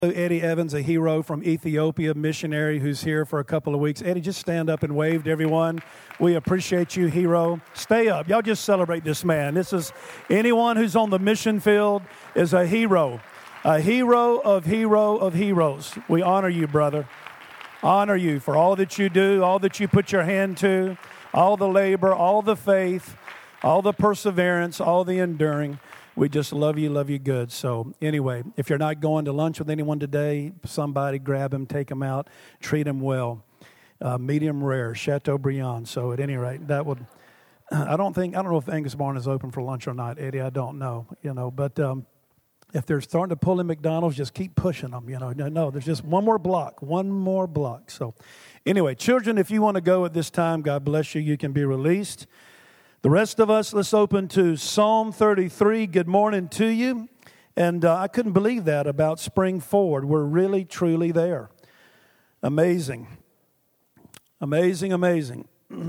Eddie Evans, a hero from Ethiopia, missionary who's here for a couple of weeks. Eddie, just stand up and wave to everyone. We appreciate you, hero. Stay up. Y'all just celebrate this man. This is anyone who's on the mission field is a hero of heroes. We honor you, brother. Honor you for all that you do, all that you put your hand to, all the labor, all the faith, all the perseverance, all the enduring. We just love you good. So anyway, if you're not going to lunch with anyone today, somebody grab him, take him out, treat him well. Medium rare, Chateaubriand. So at any rate, that would, I don't know if Angus Barn is open for lunch or not, Eddie, I don't know, but if they're starting to pull in McDonald's, just keep pushing them, No, there's just one more block. So anyway, children, if you want to go at this time, God bless you, you can be released. The rest of us, let's open to Psalm 33. Good morning to you. And I couldn't believe that about Spring Forward. We're really, truly there. Amazing. Amazing.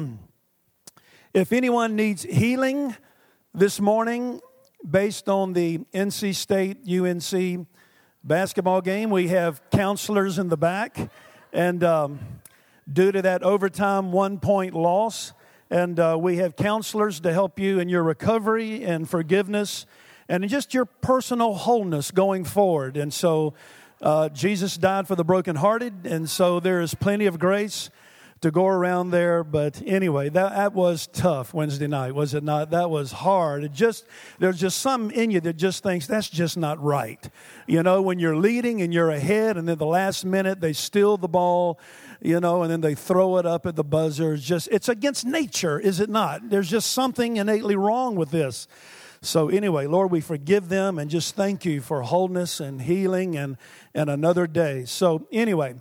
If anyone needs healing this morning, based on the NC State UNC basketball game, we have counselors in the back. And due to that overtime 1-point loss, and we have counselors to help you in your recovery and forgiveness and just your personal wholeness going forward. And so Jesus died for the brokenhearted, and so there is plenty of grace to go around there. But anyway, that was tough Wednesday night, was it not? That was hard. There's just something in you that just thinks that's just not right. When you're leading and you're ahead, and then the last minute they steal the ball, and then they throw it up at the buzzer. It's against nature, is it not? There's just something innately wrong with this. So anyway, Lord, we forgive them and just thank you for wholeness and healing and another day. So anyway,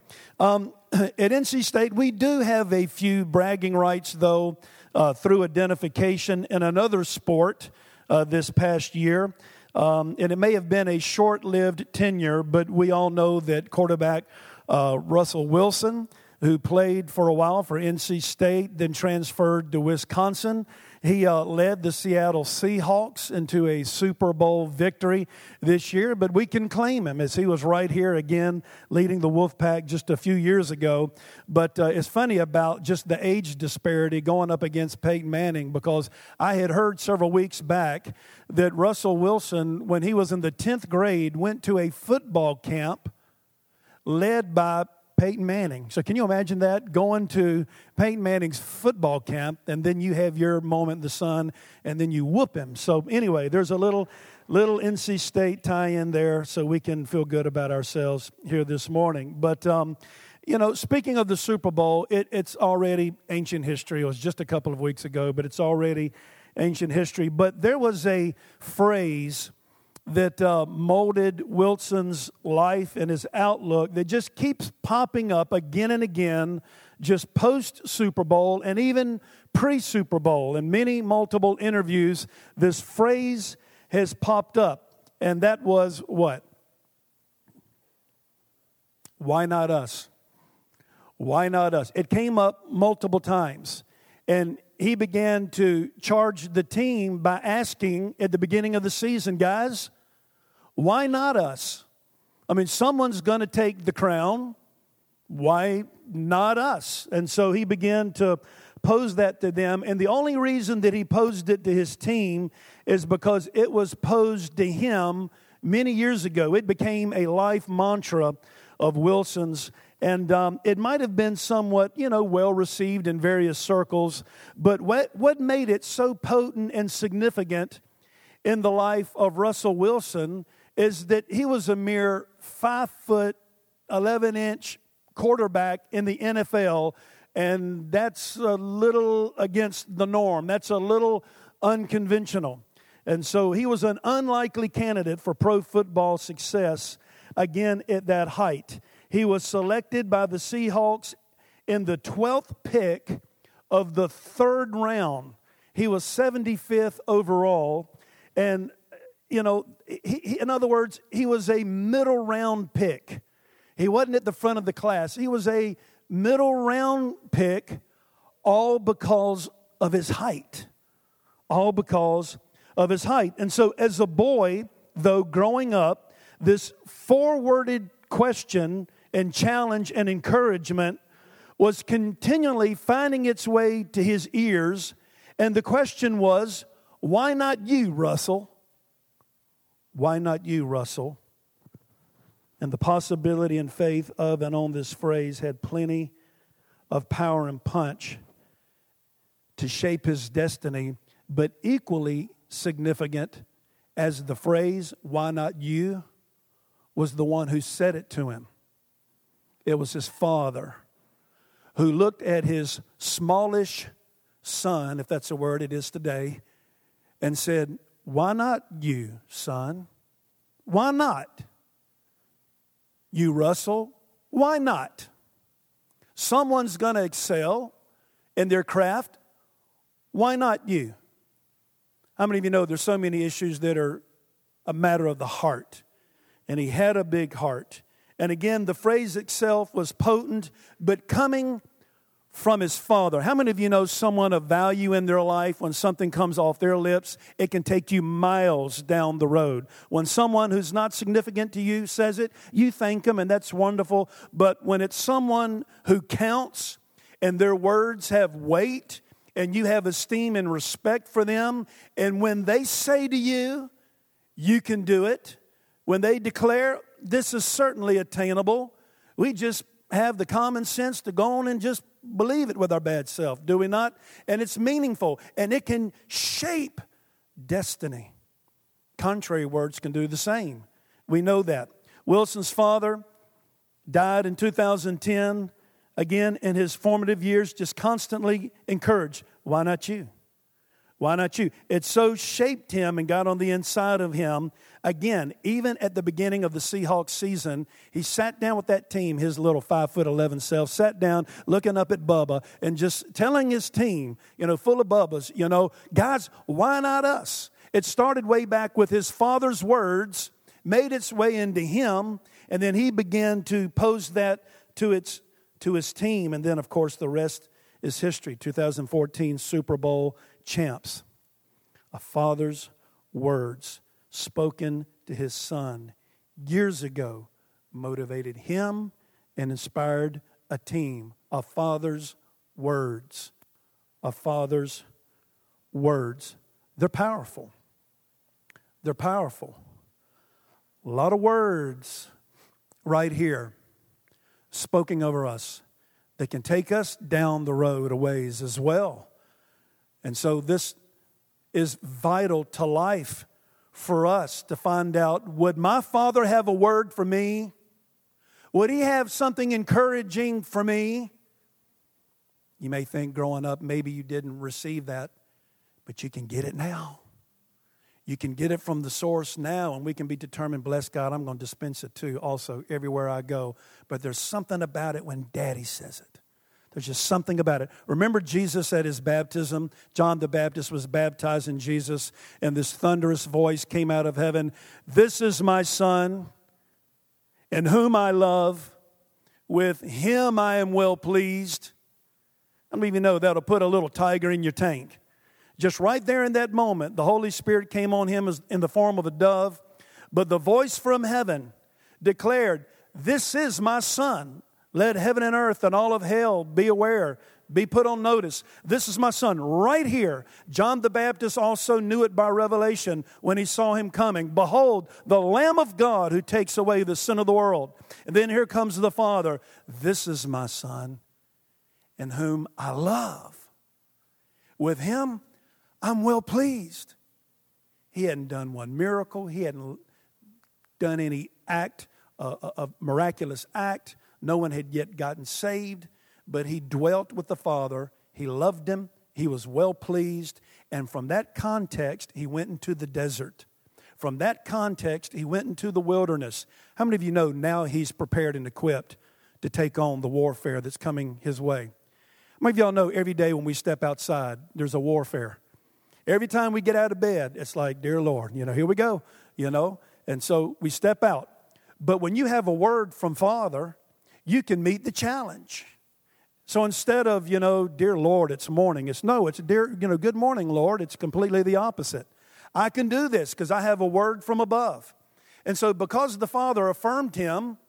at NC State, we do have a few bragging rights, though, through identification in another sport this past year. And it may have been a short-lived tenure, but we all know that quarterback Russell Wilson, who played for a while for NC State, then transferred to Wisconsin. He led the Seattle Seahawks into a Super Bowl victory this year, but we can claim him as he was right here again leading the Wolfpack just a few years ago. But it's funny about just the age disparity going up against Peyton Manning, because I had heard several weeks back that Russell Wilson, when he was in the 10th grade, went to a football camp led by Peyton Manning. So can you imagine that? Going to Peyton Manning's football camp, and then you have your moment in the sun, and then you whoop him. So anyway, there's a little NC State tie-in there, so we can feel good about ourselves here this morning. But, speaking of the Super Bowl, it's already ancient history. It was just a couple of weeks ago, but it's already ancient history. But there was a phrase that molded Wilson's life and his outlook that just keeps popping up again and again, just post-Super Bowl and even pre-Super Bowl. In multiple interviews, this phrase has popped up, and that was what? Why not us? Why not us? It came up multiple times, and he began to charge the team by asking at the beginning of the season, guys, why not us? I mean, someone's going to take the crown. Why not us? And so he began to pose that to them. And the only reason that he posed it to his team is because it was posed to him many years ago. It became a life mantra of Wilson's. And it might have been somewhat, well received in various circles. But what made it so potent and significant in the life of Russell Wilson is that he was a mere 5', 11-inch quarterback in the NFL. And that's a little against the norm. That's a little unconventional. And so he was an unlikely candidate for pro football success, again, at that height. He was selected by the Seahawks in the 12th pick of the 3rd round. He was 75th overall. And, in other words, he was a middle round pick. He wasn't at the front of the class. He was a middle round pick, all because of his height. All because of his height. And so as a boy, though, growing up, this four-worded question and challenge and encouragement was continually finding its way to his ears. And the question was, why not you, Russell? Why not you, Russell? And the possibility and faith of and on this phrase had plenty of power and punch to shape his destiny, but equally significant as the phrase, why not you, was the one who said it to him. It was his father who looked at his smallish son, if that's a word it is today, and said, why not you, son? Why not? You, Russell, why not? Someone's going to excel in their craft. Why not you? How many of you know there's so many issues that are a matter of the heart? And he had a big heart. And again, the phrase itself was potent, but coming from his father. How many of you know someone of value in their life, when something comes off their lips, it can take you miles down the road? When someone who's not significant to you says it, you thank them, and that's wonderful. But when it's someone who counts and their words have weight and you have esteem and respect for them, and when they say to you, you can do it, when they declare, this is certainly attainable, we just have the common sense to go on and just believe it with our bad self, do we not? And it's meaningful, and it can shape destiny. Contrary words can do the same. We know that. Wilson's father died in 2010. Again, in his formative years, just constantly encouraged, why not you? Why not you? It so shaped him and got on the inside of him. Again, even at the beginning of the Seahawks season, he sat down with that team, his little 5'11" self, sat down looking up at Bubba and just telling his team, full of Bubbas, guys, why not us? It started way back with his father's words, made its way into him, and then he began to pose that to his team. And then, of course, the rest is history. 2014 Super Bowl champs. A father's words spoken to his son years ago motivated him and inspired a team. A father's words. A father's words. They're powerful. They're powerful. A lot of words right here spoken over us. They can take us down the road a ways as well. And so this is vital to life for us to find out, would my Father have a word for me? Would He have something encouraging for me? You may think growing up, maybe you didn't receive that, but you can get it now. You can get it from the source now, and we can be determined, bless God, I'm going to dispense it too also everywhere I go. But there's something about it when Daddy says it. There's just something about it. Remember Jesus at his baptism? John the Baptist was baptizing Jesus, and this thunderous voice came out of heaven. This is my Son, in whom I love. With Him I am well pleased. I don't even know that'll put a little tiger in your tank. Just right there in that moment, the Holy Spirit came on him in the form of a dove. But the voice from heaven declared, this is my Son. Let heaven and earth and all of hell be aware, be put on notice. This is my Son right here. John the Baptist also knew it by revelation when he saw Him coming. Behold, the Lamb of God who takes away the sin of the world. And then here comes the Father. This is my Son in whom I love. With Him, I'm well pleased. He hadn't done one miracle. He hadn't done any act, a miraculous act. No one had yet gotten saved, but he dwelt with the Father. He loved Him. He was well pleased. And from that context, he went into the desert. From that context, he went into the wilderness. How many of you know now he's prepared and equipped to take on the warfare that's coming his way? How many of y'all know every day when we step outside, there's a warfare? Every time we get out of bed, it's like, dear Lord, here we go, And so we step out. But when you have a word from Father, you can meet the challenge. So instead of, dear Lord, it's morning. It's dear, good morning, Lord. It's completely the opposite. I can do this because I have a word from above. And so because the Father affirmed him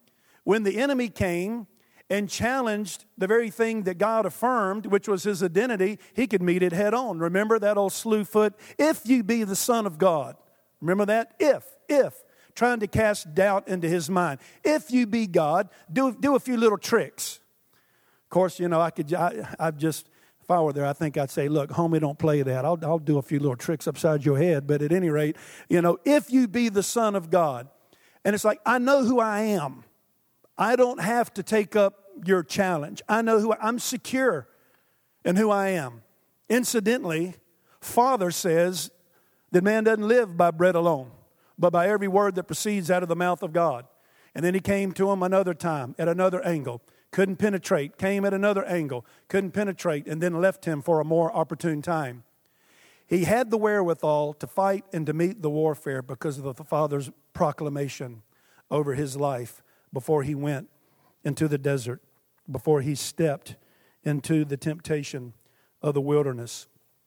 When the enemy came and challenged the very thing that God affirmed, which was his identity, he could meet it head on. Remember that old slewfoot? If you be the Son of God. Remember that? If. Trying to cast doubt into his mind. If you be God, do a few little tricks. Of course, you know, if I were there, I think I'd say, look, homie, don't play that. I'll do a few little tricks upside your head. But at any rate, you know, if you be the Son of God. And it's like, I know who I am. I don't have to take up your challenge. I know I'm secure in who I am. Incidentally, Father says that man doesn't live by bread alone, but by every word that proceeds out of the mouth of God. And then he came to him another time at another angle. Couldn't penetrate. Came at another angle. Couldn't penetrate. And then left him for a more opportune time. He had the wherewithal to fight and to meet the warfare because of the Father's proclamation over his life before he went into the desert, before he stepped into the temptation of the wilderness.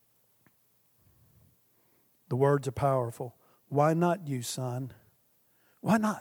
The words are powerful. Why not you, son? Why not?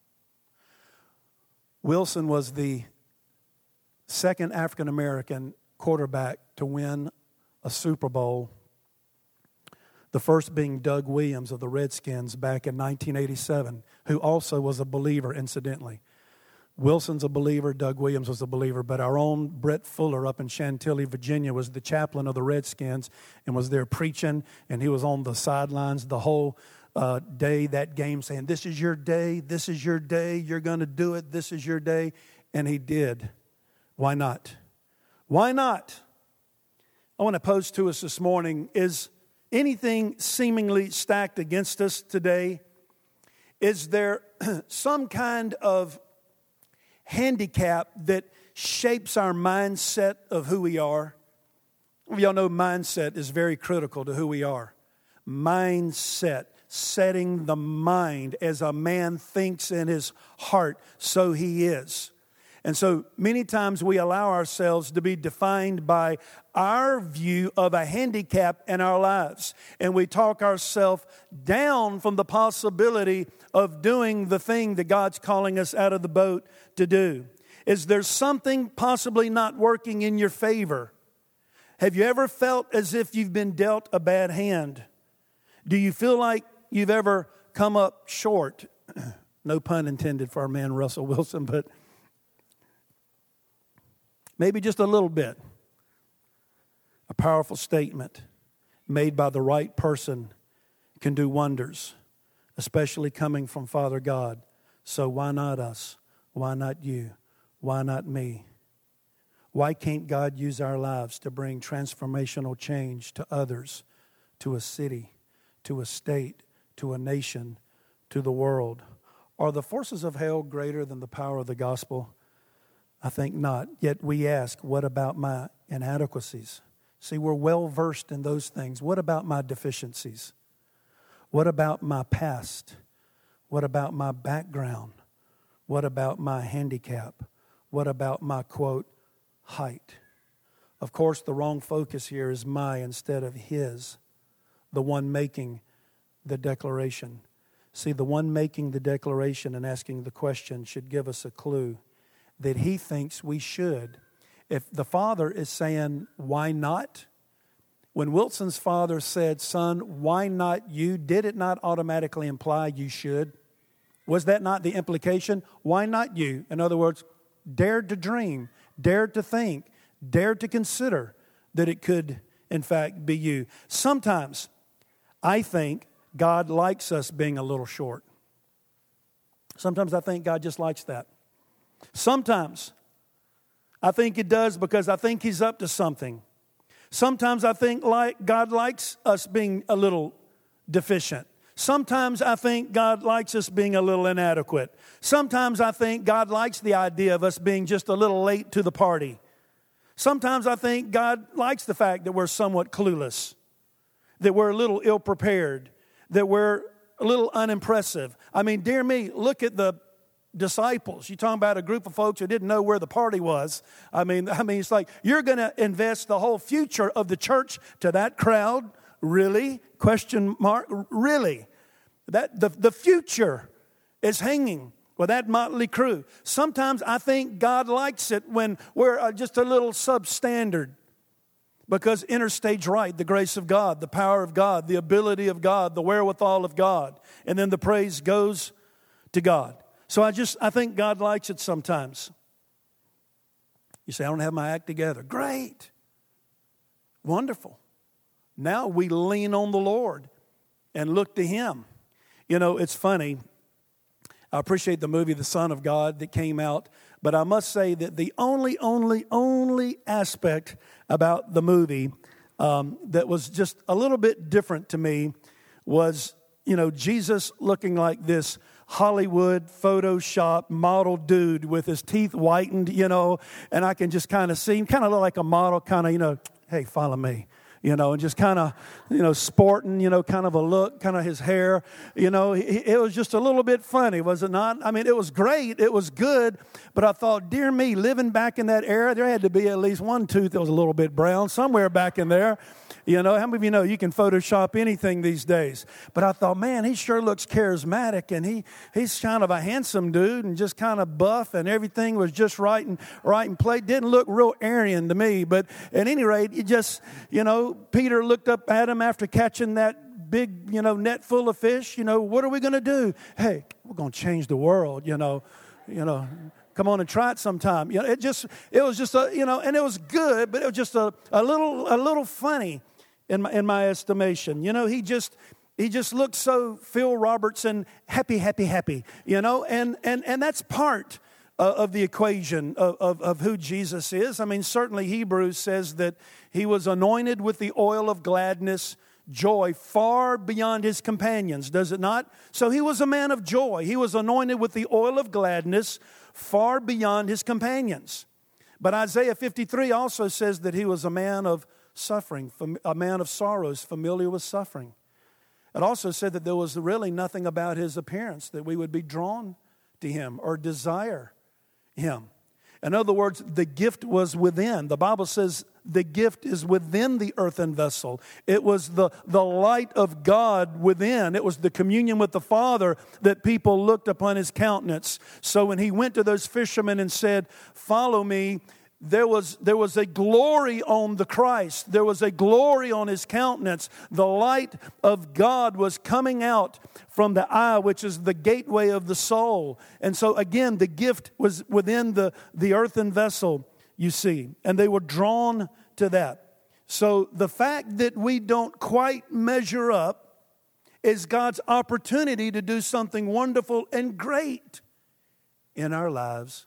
Wilson was the second African-American quarterback to win a Super Bowl. The first being Doug Williams of the Redskins back in 1987, who also was a believer, incidentally. Wilson's a believer, Doug Williams was a believer, but our own Brett Fuller up in Chantilly, Virginia, was the chaplain of the Redskins and was there preaching, and he was on the sidelines the whole day, that game, saying, this is your day, you're going to do it, this is your day, and he did. Why not? Why not? I want to pose to us this morning, is anything seemingly stacked against us today? Is there some kind of handicap that shapes our mindset of who we are? Y'all know mindset is very critical to who we are. Mindset, setting the mind. As a man thinks in his heart, so he is. And so many times we allow ourselves to be defined by our view of a handicap in our lives. And we talk ourselves down from the possibility of doing the thing that God's calling us out of the boat to do. Is there something possibly not working in your favor? Have you ever felt as if you've been dealt a bad hand? Do you feel like you've ever come up short? No pun intended for our man Russell Wilson, but maybe just a little bit. A powerful statement made by the right person can do wonders, especially coming from Father God. So why not us? Why not you? Why not me? Why can't God use our lives to bring transformational change to others, to a city, to a state, to a nation, to the world? Are the forces of hell greater than the power of the gospel? I think not. Yet we ask, what about my inadequacies? See, we're well versed in those things. What about my deficiencies? What about my past? What about my background? What about my handicap? What about my, quote, height? Of course, the wrong focus here is my instead of his, the one making the declaration. See, the one making the declaration and asking the question should give us a clue that he thinks we should. If the father is saying, why not? When Wilson's father said, son, why not you? Did it not automatically imply you should? Was that not the implication? Why not you? In other words, dared to dream, dared to think, dared to consider that it could, in fact, be you. Sometimes I think God likes us being a little short. Sometimes I think God just likes that. Sometimes I think it does because I think he's up to something. Sometimes I think God likes us being a little deficient. Sometimes I think God likes us being a little inadequate. Sometimes I think God likes the idea of us being just a little late to the party. Sometimes I think God likes the fact that we're somewhat clueless, that we're a little ill-prepared, that we're a little unimpressive. I mean, dear me, look at the disciples. You're talking about a group of folks who didn't know where the party was. I mean, it's like you're going to invest the whole future of the church to that crowd? Really? Question mark. Really? That the future is hanging Well, that motley crew. Sometimes I think God likes it when we're just a little substandard. Because interstage right, the grace of God, the power of God, the ability of God, the wherewithal of God. And then the praise goes to God. So I think God likes it sometimes. You say, I don't have my act together. Great. Wonderful. Now we lean on the Lord and look to Him. You know, it's funny. I appreciate the movie The Son of God that came out. But I must say that the only aspect about the movie that was just a little bit different to me was, you know, Jesus looking like this Hollywood Photoshop model dude with his teeth whitened, you know, and I can just kind of see him, kind of look like a model, kind of, you know, hey, follow me. You know, and just kind of, you know, sporting, you know, kind of a look, kind of his hair. You know, it was just a little bit funny, was it not? I mean, it was great. It was good. But I thought, dear me, living back in that era, there had to be at least one tooth that was a little bit brown somewhere back in there. You know, how many of you know you can Photoshop anything these days? But I thought, man, he sure looks charismatic, and he's kind of a handsome dude and just kind of buff, and everything was just right and played. Didn't look real Aryan to me, but at any rate, it just, you know, Peter looked up at him after catching that big, you know, net full of fish. You know, what are we going to do? Hey, we're going to change the world, you know. Come on and try it sometime. You know, it was just a, you know, and it was good, but it was just a little funny in my estimation. You know, he just looked so Phil Robertson happy, you know, and that's part of the equation of who Jesus is. I mean, certainly Hebrews says that he was anointed with the oil of gladness, joy far beyond his companions, does it not? So he was a man of joy. He was anointed with the oil of gladness far beyond his companions. But Isaiah 53 also says that he was a man of suffering, a man of sorrows, familiar with suffering. It also said that there was really nothing about his appearance that we would be drawn to him or desire him. In other words, the gift was within. The Bible says the gift is within the earthen vessel. It was the light of God within. It was the communion with the Father that people looked upon his countenance. So when he went to those fishermen and said, "Follow me," there was a glory on the Christ. There was a glory on his countenance. The light of God was coming out from the eye, which is the gateway of the soul. And so again, the gift was within the earthen vessel, you see. And they were drawn to that. So the fact that we don't quite measure up is God's opportunity to do something wonderful and great in our lives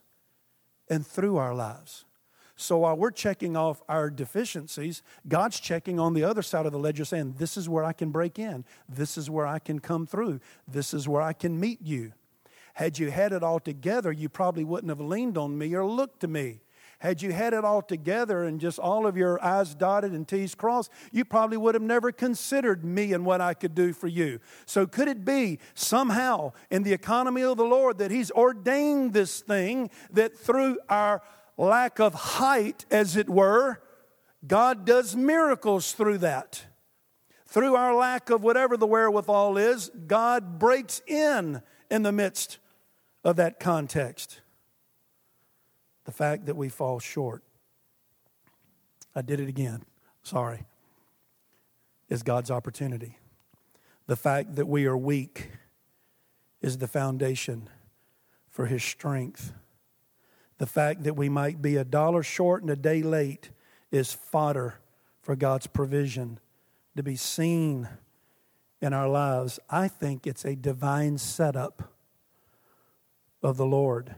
and through our lives. So while we're checking off our deficiencies, God's checking on the other side of the ledger saying, this is where I can break in. This is where I can come through. This is where I can meet you. Had you had it all together, you probably wouldn't have leaned on me or looked to me. Had you had it all together and just all of your I's dotted and T's crossed, you probably would have never considered me and what I could do for you. So could it be somehow in the economy of the Lord that He's ordained this thing that through our lack of height, as it were, God does miracles through that. Through our lack of whatever the wherewithal is, God breaks in the midst of that context. The fact that we fall short, I did it again, sorry, is God's opportunity. The fact that we are weak is the foundation for His strength. The fact that we might be $1 short and a day late is fodder for God's provision to be seen in our lives. I think it's a divine setup of the Lord.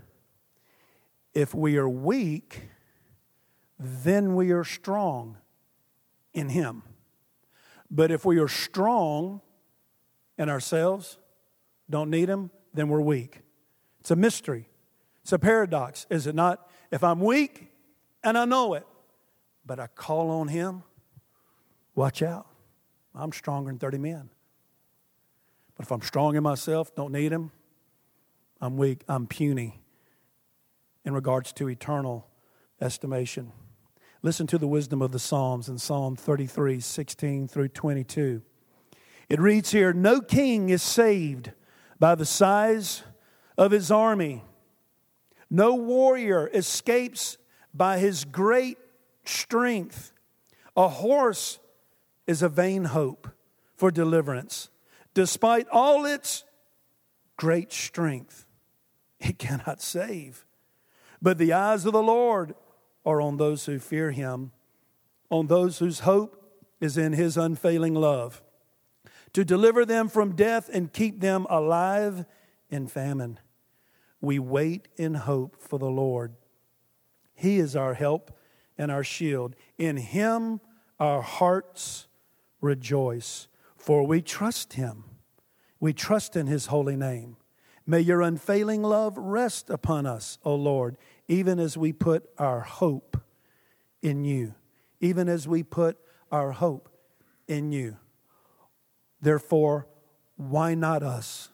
If we are weak, then we are strong in Him. But if we are strong in ourselves, don't need Him, then we're weak. It's a mystery. It's a paradox, is it not? If I'm weak and I know it, but I call on Him, watch out. I'm stronger than 30 men. But if I'm strong in myself, don't need Him, I'm weak, I'm puny in regards to eternal estimation. Listen to the wisdom of the Psalms in Psalm 33, 16 through 22. It reads here, "No king is saved by the size of his army. No warrior escapes by his great strength. A horse is a vain hope for deliverance. Despite all its great strength, it cannot save. But the eyes of the Lord are on those who fear him, on those whose hope is in his unfailing love, to deliver them from death and keep them alive in famine. We wait in hope for the Lord. He is our help and our shield. In him our hearts rejoice, for we trust him. We trust in his holy name. May your unfailing love rest upon us, O Lord, even as we put our hope in you. Even as we put our hope in you. Therefore, why not us?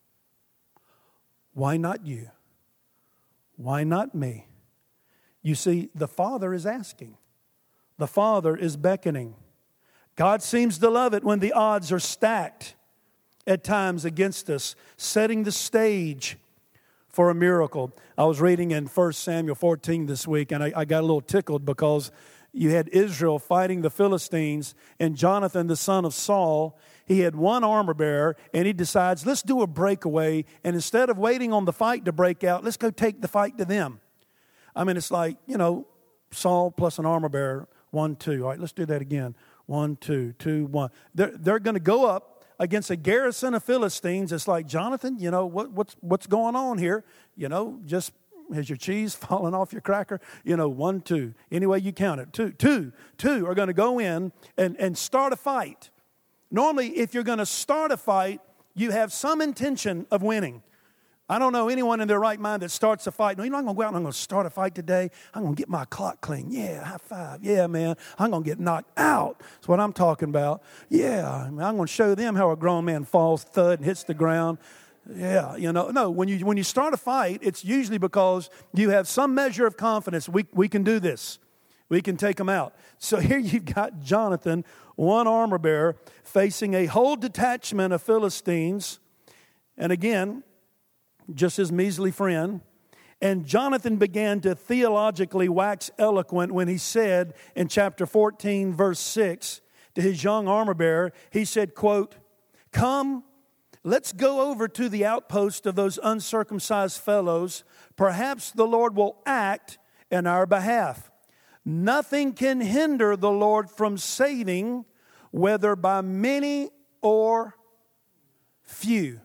Why not you? Why not me? You see, the Father is asking. The Father is beckoning. God seems to love it when the odds are stacked at times against us, setting the stage for a miracle. I was reading in 1 Samuel 14 this week, and I got a little tickled because you had Israel fighting the Philistines, and Jonathan, the son of Saul, he had one armor bearer, and he decides, let's do a breakaway, and instead of waiting on the fight to break out, let's go take the fight to them. I mean, it's like, Saul plus an armor bearer, 1, 2. All right, let's do that again. 1, 2, 2, 1. They're going to go up against a garrison of Philistines. It's like, Jonathan, what's going on here? Just has your cheese fallen off your cracker? 1, 2. Any way you count it. Two are going to go in and start a fight. Normally, if you're going to start a fight, you have some intention of winning. I don't know anyone in their right mind that starts a fight. No, I'm going to go out and I'm going to start a fight today. I'm going to get my clock clean. Yeah, high five. Yeah, man. I'm going to get knocked out. That's what I'm talking about. Yeah, I'm going to show them how a grown man falls, thud, and hits the ground. Yeah, no, when you start a fight, it's usually because you have some measure of confidence. We can do this. We can take them out. So here you've got Jonathan, one armor bearer, facing a whole detachment of Philistines. And again, just his measly friend. And Jonathan began to theologically wax eloquent when he said in chapter 14, verse 6, to his young armor bearer, he said, quote, "Come, let's go over to the outpost of those uncircumcised fellows. Perhaps the Lord will act in our behalf. Nothing can hinder the Lord from saving, whether by many or few."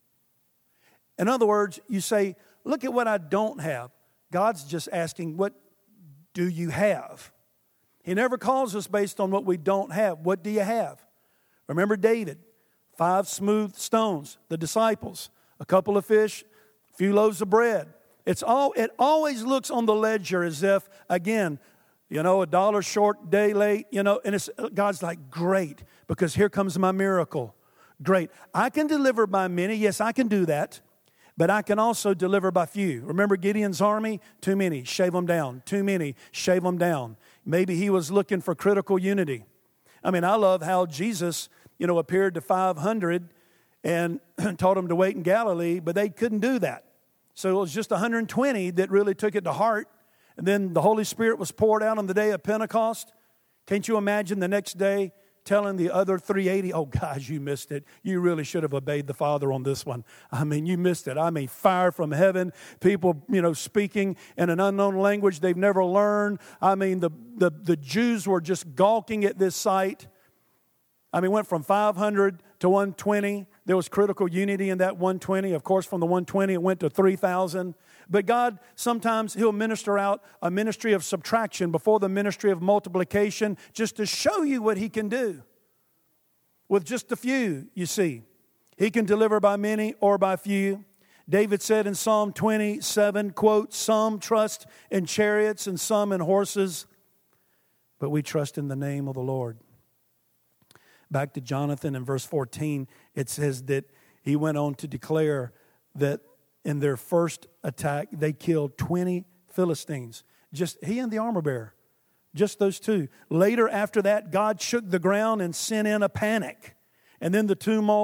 In other words, you say, look at what I don't have. God's just asking, what do you have? He never calls us based on what we don't have. What do you have? Remember David, 5 smooth stones, the disciples, a couple of fish, a few loaves of bread. It always looks on the ledger as if, again, $1 short, day late, and God's like, great, because here comes my miracle. Great. I can deliver by many. Yes, I can do that. But I can also deliver by few. Remember Gideon's army? Too many, shave them down. Too many, shave them down. Maybe he was looking for critical unity. I mean, I love how Jesus, appeared to 500 and told them to wait in Galilee, but they couldn't do that. So it was just 120 that really took it to heart. And then the Holy Spirit was poured out on the day of Pentecost. Can't you imagine the next day telling the other 380, oh, guys, you missed it. You really should have obeyed the Father on this one. I mean, you missed it. I mean, fire from heaven, people, speaking in an unknown language they've never learned. I mean, the Jews were just gawking at this sight. I mean, it went from 500 to 120. There was critical unity in that 120. Of course, from the 120, it went to 3,000. But God, sometimes He'll minister out a ministry of subtraction before the ministry of multiplication just to show you what He can do. With just a few, you see. He can deliver by many or by few. David said in Psalm 27, quote, "Some trust in chariots and some in horses, but we trust in the name of the Lord." Back to Jonathan in verse 14, it says that he went on to declare that in their first attack, they killed 20 Philistines. Just he and the armor bearer. Just those two. Later, after that, God shook the ground and sent in a panic. And then the tumult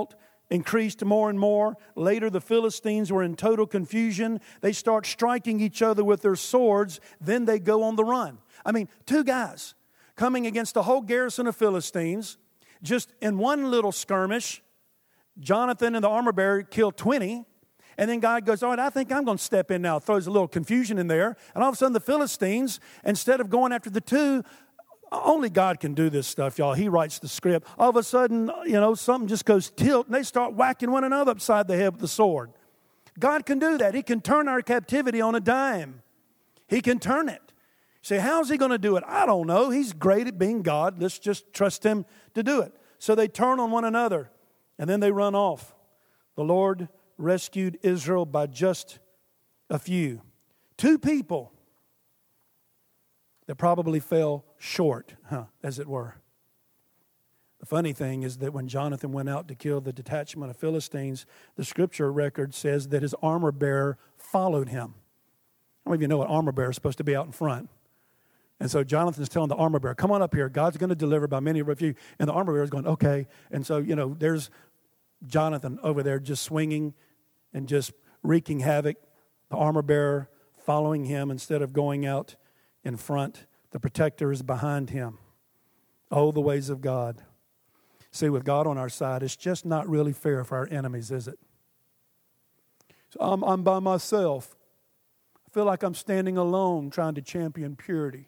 increased more and more. Later, the Philistines were in total confusion. They start striking each other with their swords. Then they go on the run. I mean, two guys coming against a whole garrison of Philistines. Just in one little skirmish, Jonathan and the armor bearer killed 20. And then God goes, all right, I think I'm going to step in now. Throws a little confusion in there. And all of a sudden the Philistines, instead of going after the two, only God can do this stuff, y'all. He writes the script. All of a sudden, something just goes tilt, and they start whacking one another upside the head with the sword. God can do that. He can turn our captivity on a dime. He can turn it. You say, how's He going to do it? I don't know. He's great at being God. Let's just trust Him to do it. So they turn on one another, and then they run off. The Lord rescued Israel by just a few. Two people that probably fell short, as it were. The funny thing is that when Jonathan went out to kill the detachment of Philistines, the scripture record says that his armor bearer followed him. How many of you know an armor bearer is supposed to be out in front? And so Jonathan's telling the armor bearer, come on up here. God's going to deliver by many of you. And the armor bearer is going, okay. And so, there's Jonathan over there just swinging and just wreaking havoc. The armor bearer following him instead of going out in front. The protector is behind him. Oh, the ways of God. See, with God on our side, it's just not really fair for our enemies, is it? So I'm by myself. I feel like I'm standing alone trying to champion purity.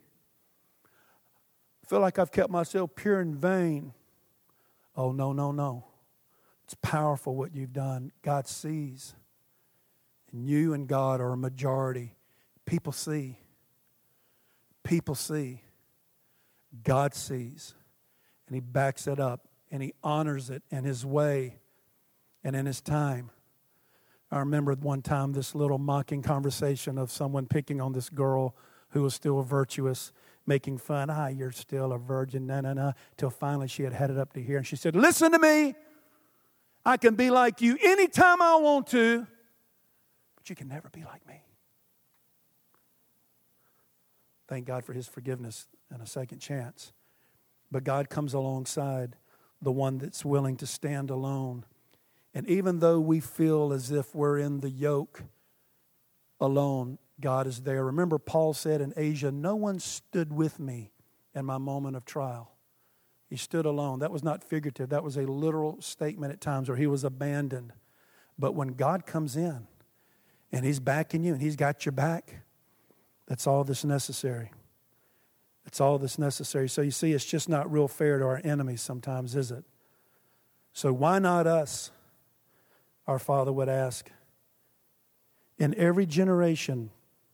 I feel like I've kept myself pure in vain. Oh, no. It's powerful what you've done. God sees. And you and God are a majority. People see. People see. God sees. And He backs it up. And He honors it in His way and in His time. I remember one time this little mocking conversation of someone picking on this girl who was still virtuous, making fun. You're still a virgin. No. Till finally she had it up to here. And she said, listen to me. I can be like you anytime I want to, but you can never be like me. Thank God for His forgiveness and a second chance. But God comes alongside the one that's willing to stand alone. And even though we feel as if we're in the yoke alone, God is there. Remember, Paul said in Asia, no one stood with me in my moment of trial. He stood alone. That was not figurative. That was a literal statement at times where he was abandoned. But when God comes in and He's backing you and He's got your back, that's all that's necessary. It's all that's necessary. So you see, it's just not real fair to our enemies sometimes, is it? So why not us? Our Father would ask. In every generation,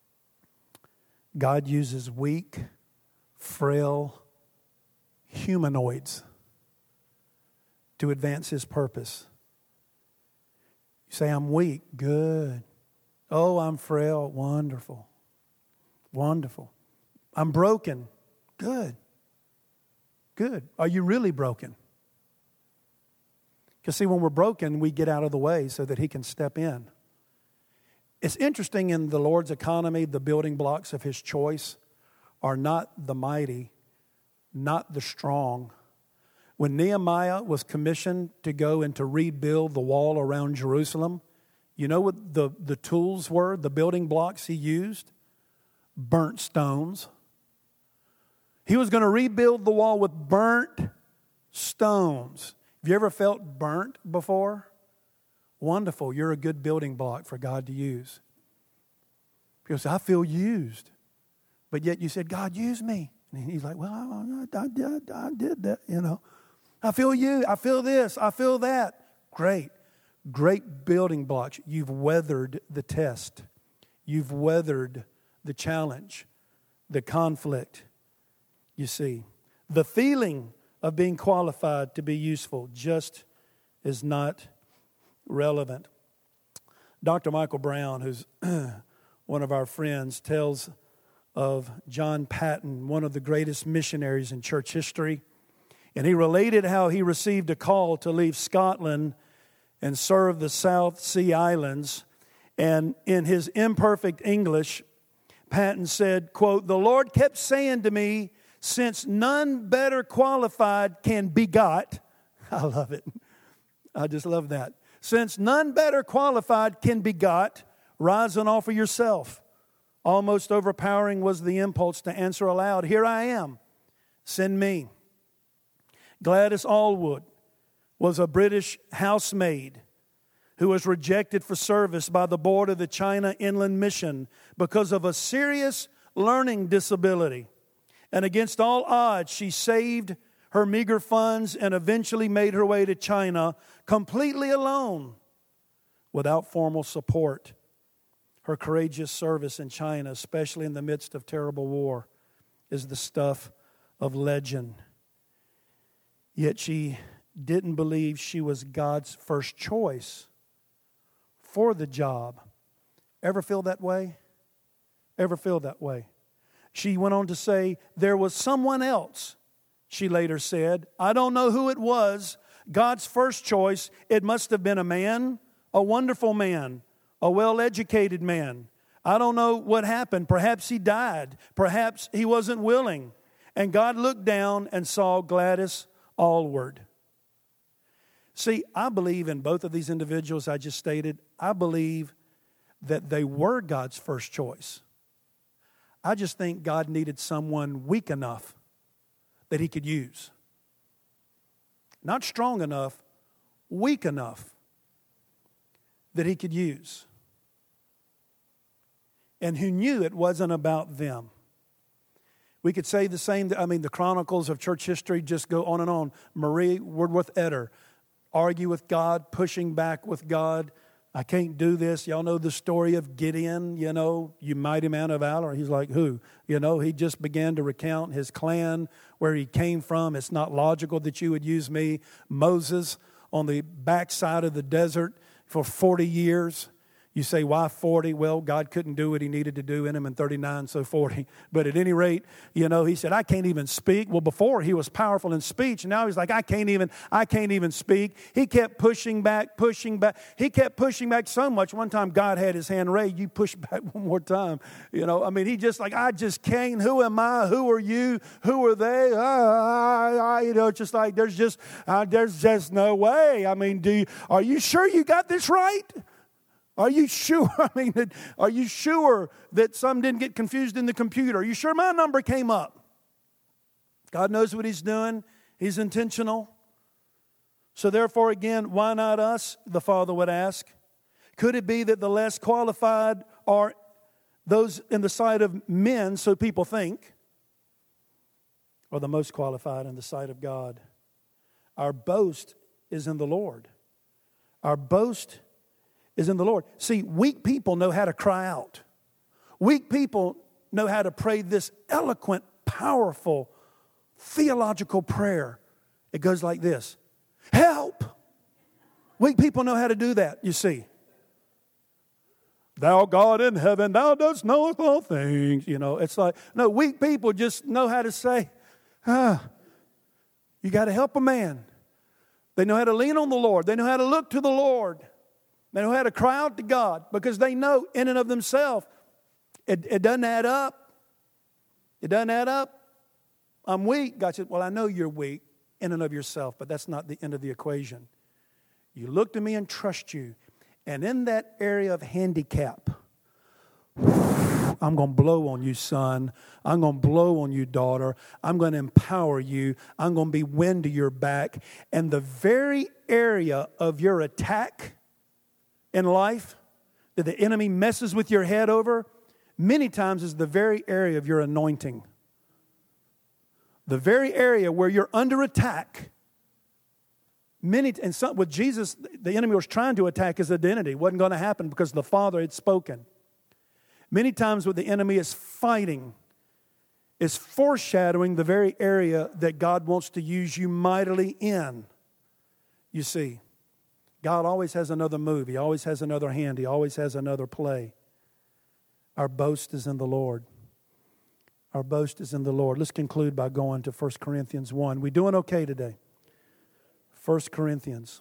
God uses weak, frail humanoids to advance His purpose. You say, I'm weak. Good. Oh, I'm frail. Wonderful. Wonderful. I'm broken. Good. Good. Are you really broken? Because see, when we're broken, we get out of the way so that He can step in. It's interesting in the Lord's economy, the building blocks of His choice are not the mighty, not the strong. When Nehemiah was commissioned to go and to rebuild the wall around Jerusalem, you know what the tools were, the building blocks he used? Burnt stones. He was going to rebuild the wall with burnt stones. Have you ever felt burnt before? Wonderful. You're a good building block for God to use. People say, I feel used. But yet you said, God, use me. And He's like, well, I did that, I feel you. I feel this. I feel that. Great. Great building blocks. You've weathered the test. You've weathered the challenge, the conflict. You see, the feeling of being qualified to be useful just is not relevant. Dr. Michael Brown, who's one of our friends, tells of John Patton, one of the greatest missionaries in church history. And he related how he received a call to leave Scotland and serve the South Sea Islands. And in his imperfect English, Patton said, quote, the Lord kept saying to me, since none better qualified can be got. I love it. I just love that. Since none better qualified can be got, rise and offer yourself. Almost overpowering was the impulse to answer aloud, here I am, send me. Gladys Allwood was a British housemaid who was rejected for service by the board of the China Inland Mission because of a serious learning disability. And against all odds, she saved her meager funds and eventually made her way to China completely alone without formal support. Her courageous service in China, especially in the midst of terrible war, is the stuff of legend. Yet she didn't believe she was God's first choice for the job. Ever feel that way? Ever feel that way? She went on to say, there was someone else, she later said. I don't know who it was. God's first choice, it must have been a man, a wonderful man, a well-educated man. I don't know what happened. Perhaps he died. Perhaps he wasn't willing. And God looked down and saw Gladys Allwood. See, I believe in both of these individuals I just stated. I believe that they were God's first choice. I just think God needed someone weak enough that He could use. Not strong enough, weak enough that He could use. And who knew it wasn't about them. We could say the same, the chronicles of church history just go on and on. Marie Woodworth-Etter, argue with God, pushing back with God. I can't do this. Y'all know the story of Gideon, you mighty man of valor. He's like, who? He just began to recount his clan, where he came from. It's not logical that you would use me. Moses on the backside of the desert for 40 years. You say, why 40? Well, God couldn't do what He needed to do in him in 39, so 40. But at any rate, He said, I can't even speak. Well, before He was powerful in speech. Now He's like, I can't even speak. He kept pushing back. He kept pushing back so much. One time God had His hand raised. You push back one more time. He just like, I just can't. Who am I? Who are you? Who are they? Just like, there's just no way. Are you sure you got this right? Are you sure? Are you sure that some didn't get confused in the computer? Are you sure my number came up? God knows what He's doing. He's intentional. So therefore, again, why not us? The Father would ask. Could it be that the less qualified are those in the sight of men, so people think, or the most qualified in the sight of God? Our boast is in the Lord. Our boast is in the Lord. See, weak people know how to cry out. Weak people know how to pray this eloquent, powerful, theological prayer. It goes like this. Help! Weak people know how to do that, you see. Thou God in heaven, Thou dost know all things. It's like, no, weak people just know how to say, you got to help a man. They know how to lean on the Lord. They know how to look to the Lord. They know how to cry out to God because they know in and of themselves, it doesn't add up. It doesn't add up. I'm weak. God said, well, I know you're weak in and of yourself, but that's not the end of the equation. You look to me and trust you. And in that area of handicap, I'm going to blow on you, son. I'm going to blow on you, daughter. I'm going to empower you. I'm going to be wind to your back. And the very area of your attack in life that the enemy messes with your head over, many times is the very area of your anointing. The very area where you're under attack. With Jesus, the enemy was trying to attack his identity. It wasn't going to happen because the Father had spoken. Many times what the enemy is fighting is foreshadowing the very area that God wants to use you mightily in. You see, God always has another move. He always has another hand. He always has another play. Our boast is in the Lord. Our boast is in the Lord. Let's conclude by going to 1 Corinthians 1. We doing okay today? 1 Corinthians.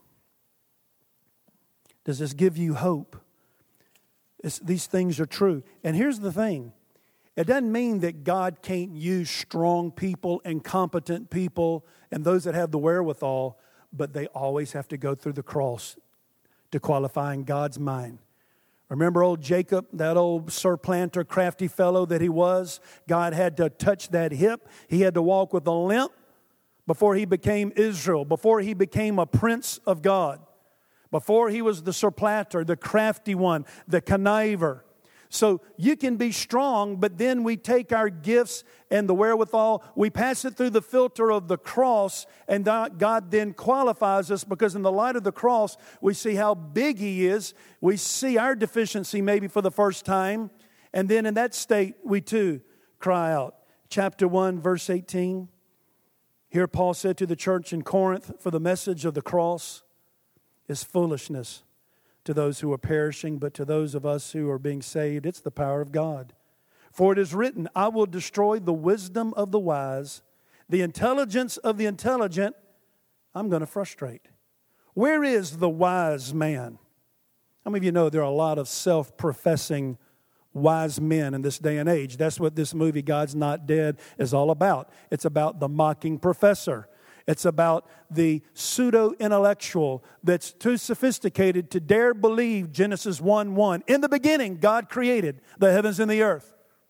Does this give you hope? These things are true. And here's the thing. It doesn't mean that God can't use strong people and competent people and those that have the wherewithal. but they always have to go through the cross to qualify in God's mind. Remember old Jacob, that old surplanter, crafty fellow that he was? God had to touch that hip. He had to walk with a limp before he became Israel, before he became a prince of God, before he was the surplanter, the crafty one, the conniver. So you can be strong, but then we take our gifts and the wherewithal, we pass it through the filter of the cross, and God then qualifies us, because in the light of the cross, we see how big He is. We see our deficiency maybe for the first time, and then in that state, we too cry out. Chapter 1, verse 18. Here Paul said to the church in Corinth, for the message of the cross is foolishness to those who are perishing, but to those of us who are being saved, it's the power of God. For it is written, I will destroy the wisdom of the wise, the intelligence of the intelligent, I'm going to frustrate. Where is the wise man? How many of you know there are a lot of self-professing wise men in this day and age? That's what this movie, God's Not Dead, is all about. It's about the mocking professor. It's about the pseudo-intellectual that's too sophisticated to dare believe Genesis 1:1. In the beginning, God created the heavens and the earth.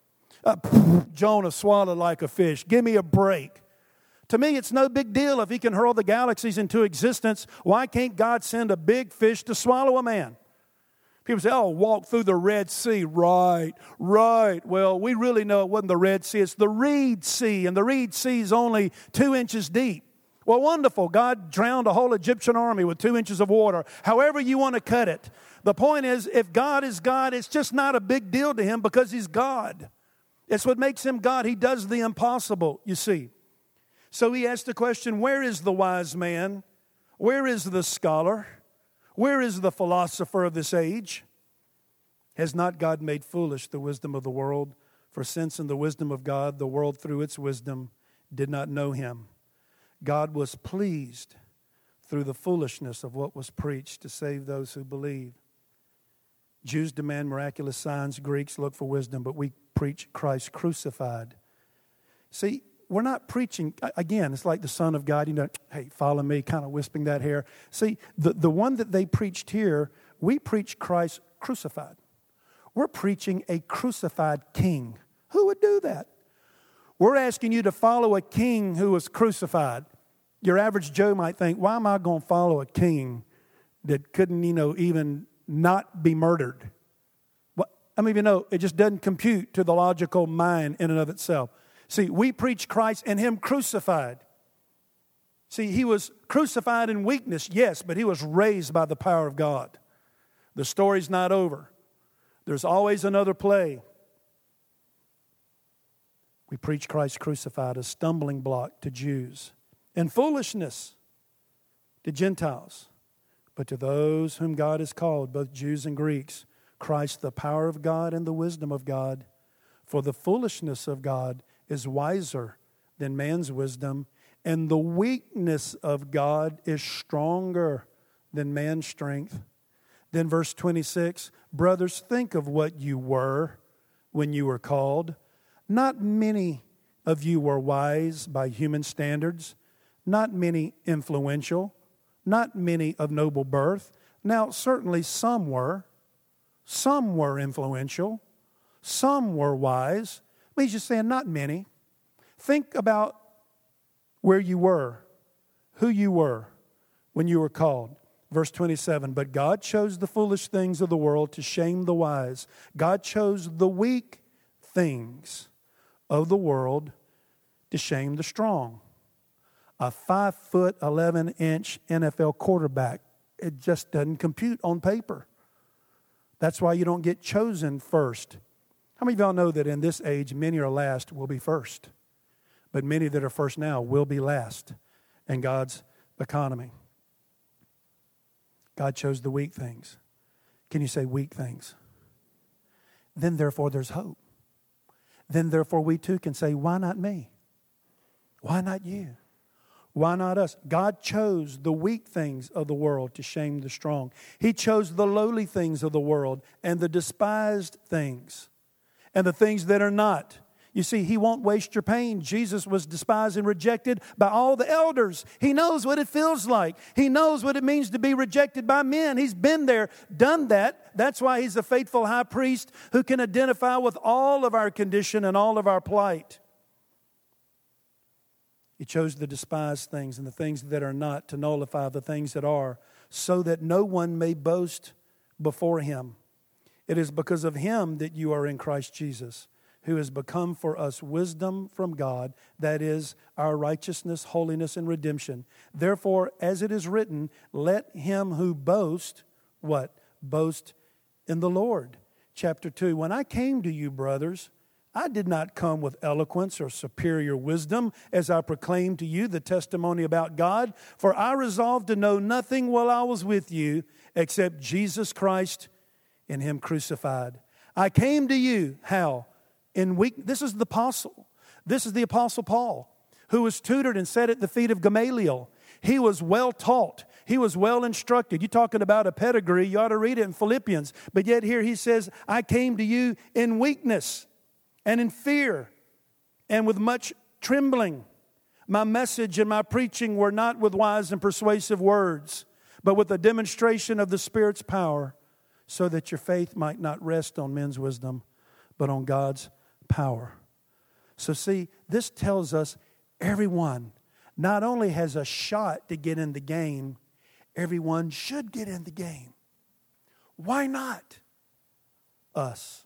Jonah swallowed like a fish. Give me a break. To me, it's no big deal if He can hurl the galaxies into existence. Why can't God send a big fish to swallow a man? People say, oh, walk through the Red Sea. Right. Well, we really know it wasn't the Red Sea. It's the Reed Sea, and the Reed Sea is only 2 inches deep. Well, wonderful. God drowned a whole Egyptian army with 2 inches of water. However you want to cut it. The point is, if God is God, it's just not a big deal to Him because He's God. It's what makes Him God. He does the impossible, you see. So He asked the question, where is the wise man? Where is the scholar? Where is the philosopher of this age? Has not God made foolish the wisdom of the world? For since in the wisdom of God, the world through its wisdom did not know Him, God was pleased through the foolishness of what was preached to save those who believe. Jews demand miraculous signs. Greeks look for wisdom, but we preach Christ crucified. See, we're not preaching, again, it's like the Son of God, hey, follow me, kind of wisping that hair. See, the one that they preached here, we preach Christ crucified. We're preaching a crucified king. Who would do that? We're asking you to follow a king who was crucified. Your average Joe might think, why am I going to follow a king that couldn't, even not be murdered? Well, I mean, it just doesn't compute to the logical mind in and of itself. See, we preach Christ and Him crucified. See, He was crucified in weakness, yes, but He was raised by the power of God. The story's not over. There's always another play. We preach Christ crucified, a stumbling block to Jews and foolishness to Gentiles. But to those whom God has called, both Jews and Greeks, Christ, the power of God and the wisdom of God. For the foolishness of God is wiser than man's wisdom, and the weakness of God is stronger than man's strength. Then verse 26, brothers, think of what you were when you were called. Not many of you were wise by human standards, not many influential, not many of noble birth. Now, certainly some were. Some were influential. Some were wise. But he's just saying not many. Think about where you were, who you were when you were called. Verse 27, but God chose the foolish things of the world to shame the wise. God chose the weak things of the world to shame the strong. A 5'11" NFL quarterback, it just doesn't compute on paper. That's why you don't get chosen first. How many of y'all know that in this age, many are last will be first? But many that are first now will be last in God's economy. God chose the weak things. Can you say weak things? Then therefore there's hope. Then therefore we too can say, why not me? Why not you? Why not us? God chose the weak things of the world to shame the strong. He chose the lowly things of the world and the despised things and the things that are not. You see, He won't waste your pain. Jesus was despised and rejected by all the elders. He knows what it feels like. He knows what it means to be rejected by men. He's been there, done that. That's why He's a faithful high priest who can identify with all of our condition and all of our plight. He chose the despised things and the things that are not to nullify the things that are, so that no one may boast before Him. It is because of Him that you are in Christ Jesus, who has become for us wisdom from God, that is, our righteousness, holiness, and redemption. Therefore, as it is written, let him who boasts, what? Boast in the Lord. Chapter 2, when I came to you, brothers, I did not come with eloquence or superior wisdom as I proclaimed to you the testimony about God, for I resolved to know nothing while I was with you except Jesus Christ and Him crucified. I came to you, how? This is the apostle. This is the apostle Paul, who was tutored and sat at the feet of Gamaliel. He was well taught. He was well instructed. You're talking about a pedigree. You ought to read it in Philippians. But yet here he says, I came to you in weakness and in fear and with much trembling. My message and my preaching were not with wise and persuasive words, but with a demonstration of the Spirit's power, so that your faith might not rest on men's wisdom, but on God's power. So see, this tells us everyone not only has a shot to get in the game, everyone should get in the game. Why not us?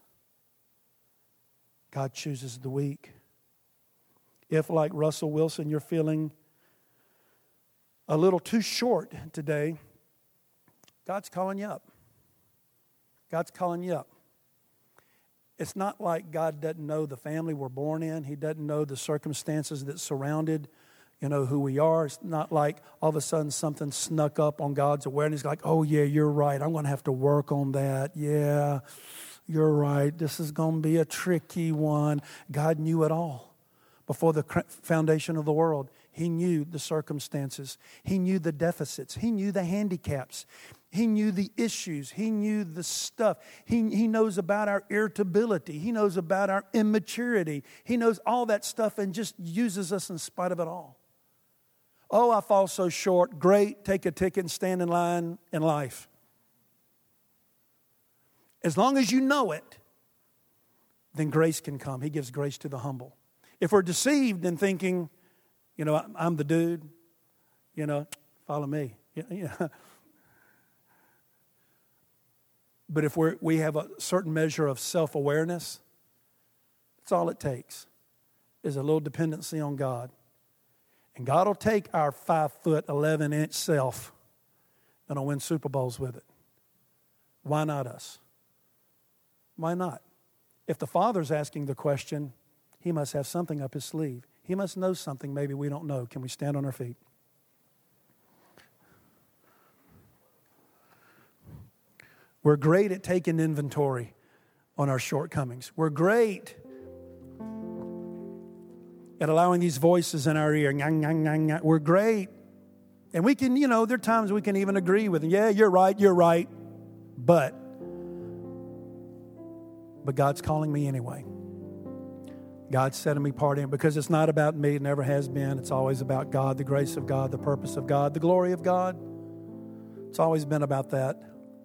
God chooses the weak. If, like Russell Wilson, you're feeling a little too short today, God's calling you up. God's calling you up. It's not like God doesn't know the family we're born in. He doesn't know the circumstances that surrounded, who we are. It's not like all of a sudden something snuck up on God's awareness. Like, oh yeah, you're right. I'm going to have to work on that. Yeah, you're right. This is going to be a tricky one. God knew it all before the foundation of the world. He knew the circumstances. He knew the deficits. He knew the handicaps. He knew the issues. He knew the stuff. He knows about our irritability. He knows about our immaturity. He knows all that stuff and just uses us in spite of it all. Oh, I fall so short. Great, take a ticket and stand in line in life. As long as you know it, then grace can come. He gives grace to the humble. If we're deceived in thinking, I'm the dude, follow me. But if we have a certain measure of self-awareness, that's all it takes, is a little dependency on God. And God will take our 5'11" self and will win Super Bowls with it. Why not us? Why not? If the Father's asking the question, He must have something up His sleeve. He must know something maybe we don't know. Can we stand on our feet? We're great at taking inventory on our shortcomings. We're great at allowing these voices in our ear. We're great. And we can, there are times we can even agree with them. Yeah, you're right. But God's calling me anyway. God's setting me apart because it's not about me. It never has been. It's always about God, the grace of God, the purpose of God, the glory of God. It's always been about that.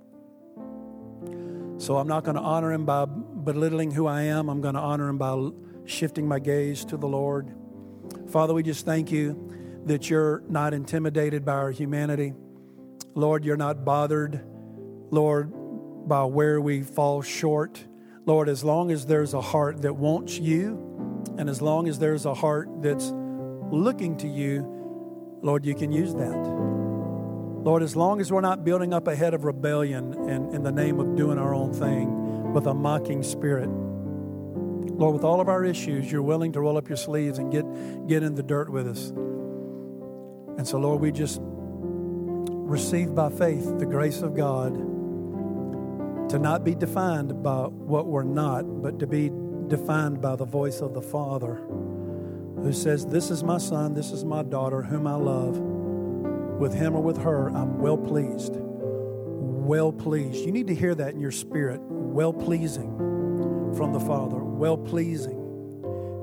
So I'm not going to honor Him by belittling who I am. I'm going to honor Him by shifting my gaze to the Lord. Father, we just thank You that You're not intimidated by our humanity. Lord, You're not bothered, Lord, by where we fall short. Lord, as long as there's a heart that wants You, and as long as there's a heart that's looking to You, Lord, You can use that. Lord, as long as we're not building up a head of rebellion and in the name of doing our own thing with a mocking spirit, Lord, with all of our issues, You're willing to roll up Your sleeves and get in the dirt with us. And so, Lord, we just receive by faith the grace of God to not be defined by what we're not, but to be defined by the voice of the Father who says, this is my son, this is my daughter, whom I love. With him or with her, I'm well pleased. Well pleased. You need to hear that in your spirit. Well pleasing from the Father. Well pleasing.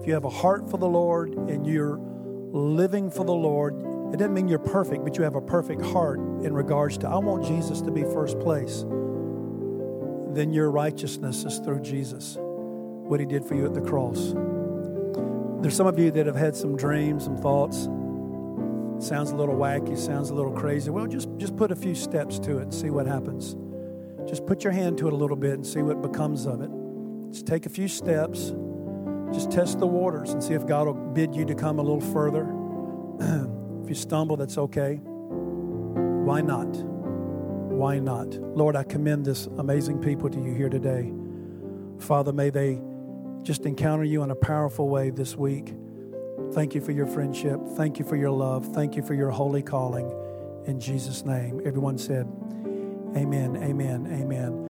if you have a heart for the Lord and you're living for the Lord, it doesn't mean you're perfect, but you have a perfect heart in regards to, I want Jesus to be first place. Then your righteousness is through Jesus, what He did for you at the cross. There's some of you that have had some dreams, some thoughts. Sounds a little wacky, sounds a little crazy. Well, just put a few steps to it and see what happens. Just put your hand to it a little bit and see what becomes of it. Just take a few steps. Just test the waters and see if God will bid you to come a little further. If you stumble, that's okay. Why not? Why not? Lord, I commend this amazing people to you here today. Father, may they just encounter you in a powerful way this week. Thank you for your friendship. Thank you for your love. Thank you for your holy calling. In Jesus' name. Everyone said, amen, amen, amen.